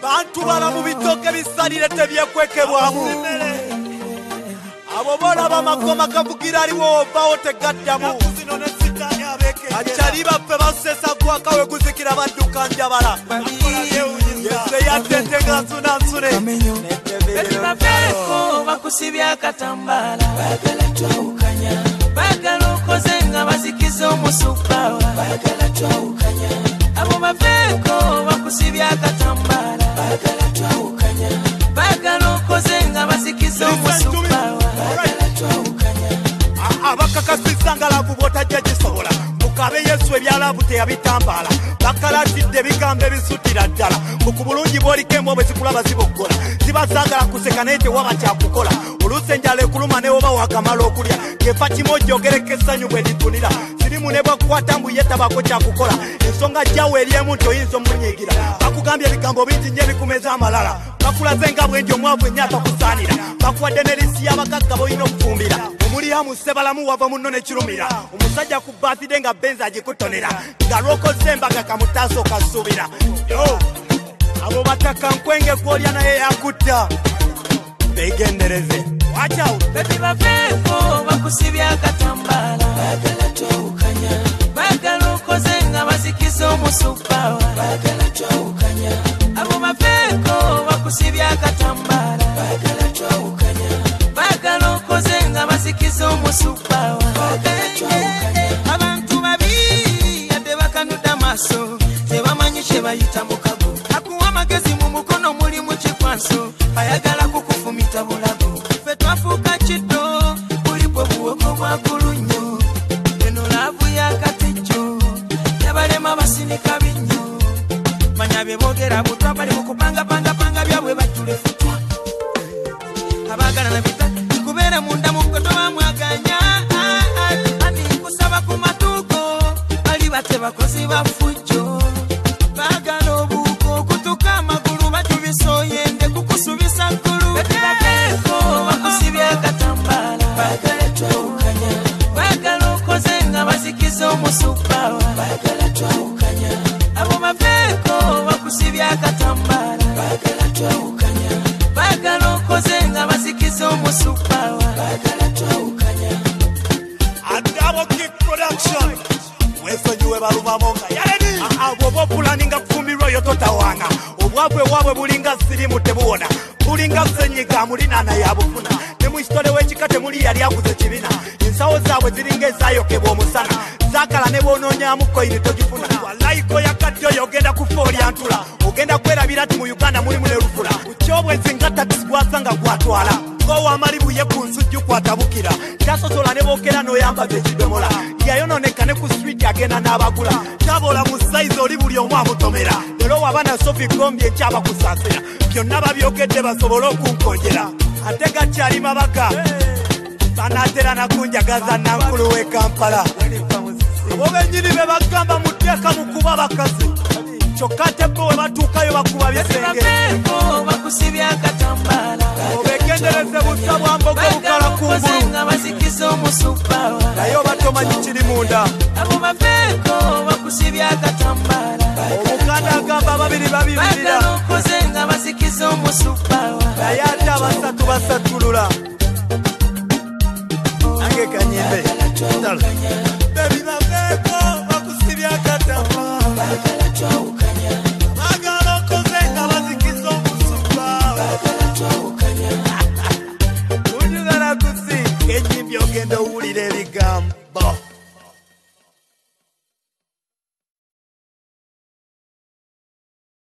bantu balamu bitoke bisalire tebyekwekebwamu abo bolaba makoma kavugira aliwo ovawo tegaddamu achali baffe basesa gwakawe kuzikira badduka njabala yese yatete nga nsunansune bafeko bakusibya akatambala bagala twawukanya bagala okoze nga bazikiza omusupawa bagala twawukanya abo bafeko bakusibya akatambala bagala twawukanya bagala okoze nga bazikiza omusupawa bagala twawukanya abakakasisanga lavu botajja gisobola mukabe yesu ebyalavu teyabitambala bakalatidde ebigambo ebisutira ddala ku bulungi bwolikemu obwe zikulaba ziboggola zibasangala kuseka naye tewaba kyakukola oluusi enjala ekuluma newoba wakamala okulya kefa kimojja ogereka essanyu bwe litunira sirimu ne bwakukwata mbu yetabako kyakukola ensonga jjawo eryemu nti oyinza omunyiigira bakugambye ebigambo bingi nnyo ebikumeza amalala bakulaze nga bwenji omwavu ennyaka kusaanira bakuwadde n'erinsi y'abagagga boyina okufumbira omulihamu sebalamu wava munno ne kirumira omusajja ku baaside nga benzi agikutonera nga lwokoze embaga kamutaaso kasuubira abo bataka nkwenge kwolya naye yakutta begendereze wachawo beti bafeko bakusibya akatambala bagala twawukanya bagala okoze nga bazikiza omusupawa bagala twawukanya abo bafeko bakusibya akatambala bagala twawukanya bagala okoze nga bazikiza omusupawa bagala twawukanya abantu babi yadde bakanuda amaaso tebamanyi kye bayita mukago akuwa amagezi mu mukono muli mu kikwanso ayagala kukufumita bulago ffe twafuuka kiddo bulipo buwoko bwa gulunnyo eno laavu yakatejjo yabalema basinika binnyo manya bye boogera butwa bali mu kupangapangapanga byabwe bajjule futwa abagala na bita kubeera munda mugwe tobamwaganya ani kusaba ku matuugo bali bate bakozi ba fujjo bagala obuuko okutuka amagulu batubisoyende kukusubisa ggulu betebako bakusibya akatambala bagala twawukanya bagala okoze nga bazikiza omusupawa bagala twawukanya abo bafeeko bakusibya akatambala bagala twawukanya bagala okoze nga bazikiza omusupawa bagala twawukanya Adabo Kick Production wesonyiwe balumamo nga yaledi bwoba opulaninga kufumbirwa yo totawanga obwabwe wabwe bulinga sirimu tebuwona bulinga senyiga mulinana yabufuna ne mu kitole w'ekika temuli yali akuze kibina ensawo zaabwe ziringa ezayokebwa omusana zakala ne bwonoonyamu koyini togifuna walayiko yakadde oyo ogenda kufa olyantula ogenda kwerabira ti mu uganda mulimu ne lufula kukyobwenzi nga takisi gwasanga gwatwala ng'owamalibu ye ku nsujju kwatabukira kyasosola ne bookera n'oyambaza ekidomola yayononeka ne ku switi agenda n'abagula tabola mu sayizi oli buli omu amutomera leero waba na sofi gombi enkyaba kusaasira byonna babyogedde basobole okunkonjera ate gakyali mabaga banaatera nakunjagaza nankulu w'e Kampala abo bennyini be bagamba muteeka mu kuba bakazi kyokka te bo we batuukayo bakuba byesenge bakusibya akatambala obegendereze busa bwa mbogo bukala kungulu nga bazikiza omusupawa naye oba tomanyi kiri munda abo bafeeko bakusibya akatambala omuganda agamba babiri babibirira bagala okoze nga bazikiza omusupawa naye ate abasatu basatulula nange kanyimbe bebi bafeeko bakusibya akatambala bagala twawukanya bagala okoze nga bazikiza omusupawa bagala twawukanya kunjugala kusi kenyimbi ogenda owulira ebigambo